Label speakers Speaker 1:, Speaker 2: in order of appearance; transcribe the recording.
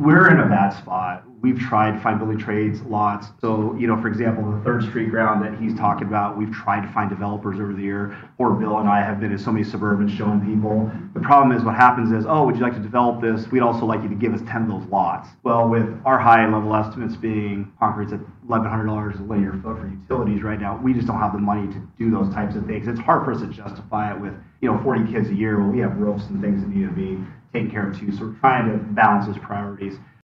Speaker 1: we're in a bad spot. We've tried to find building trades lots. So, for example, the Third Street ground that he's talking about, we've tried to find developers over the year. Or Bill and I have been in so many Suburbans showing people. The problem is what happens is, oh, would you like to develop this? We'd also like you to give us 10 of those lots. Well, with our high level estimates being concrete's at $1,100 a linear foot for utilities right now, we just don't have the money to do those types of things. It's hard for us to justify it with, 40 kids a year. Well, we have roofs and things that need to be taken care of too. So we're trying to balance those priorities.